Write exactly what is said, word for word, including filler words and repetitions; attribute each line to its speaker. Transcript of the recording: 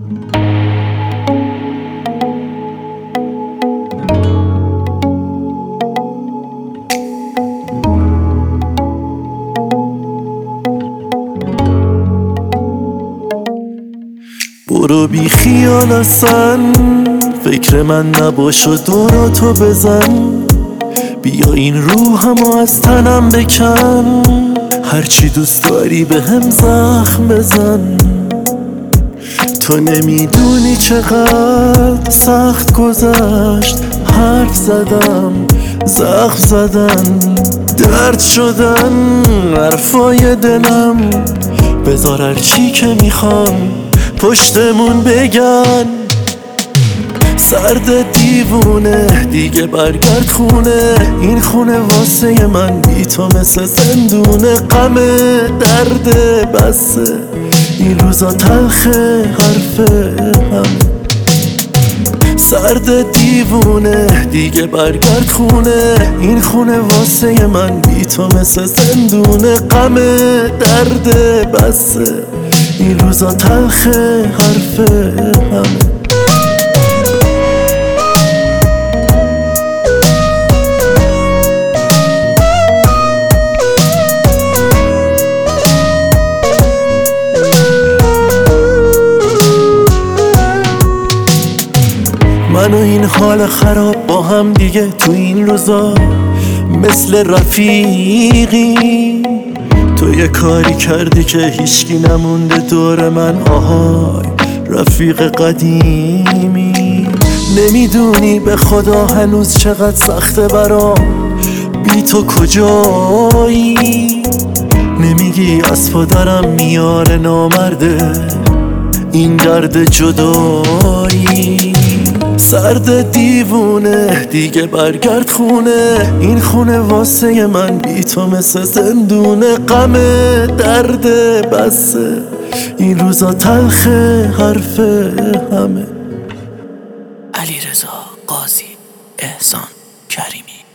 Speaker 1: برو بی خیال اصلا فکر من نباش و دوراتو بزن، بیا این روحمو از تنم بکن، هرچی دوست داری به هم زخم بزن. تو نمیدونی چقدر سخت گذشت، حرف زدم زخم زدن درد شدن حرفای دلم، بذار هرچی که میخوام پشتمون بگن. سرد دیوونه دیگه برگرد خونه، این خونه واسه من بی تو مثل زندونه. غم درد بسه این روزا تلخه حرف هم. سرد دیوونه دیگه برگرد خونه، این خونه واسه من بی تو مثل زندونه. غم درد بسه این روزا تلخه حرف هم. من و این حال خراب با هم دیگه تو این روزا مثل رفیقی. تو یه کاری کردی که هیچکی نمونده دور من، آهای رفیق قدیمی. نمیدونی به خدا هنوز چقدر سخته برام بی تو کجایی. نمیگی از پدرم میاره نامرده این درد جدایی. سرد دیوونه دیگه برگرد خونه، این خونه واسه من بی تو مثل زندونه. غم درد بسه این روزا تلخه حرف همه.
Speaker 2: علیرضا قاضی، احسان کریمی.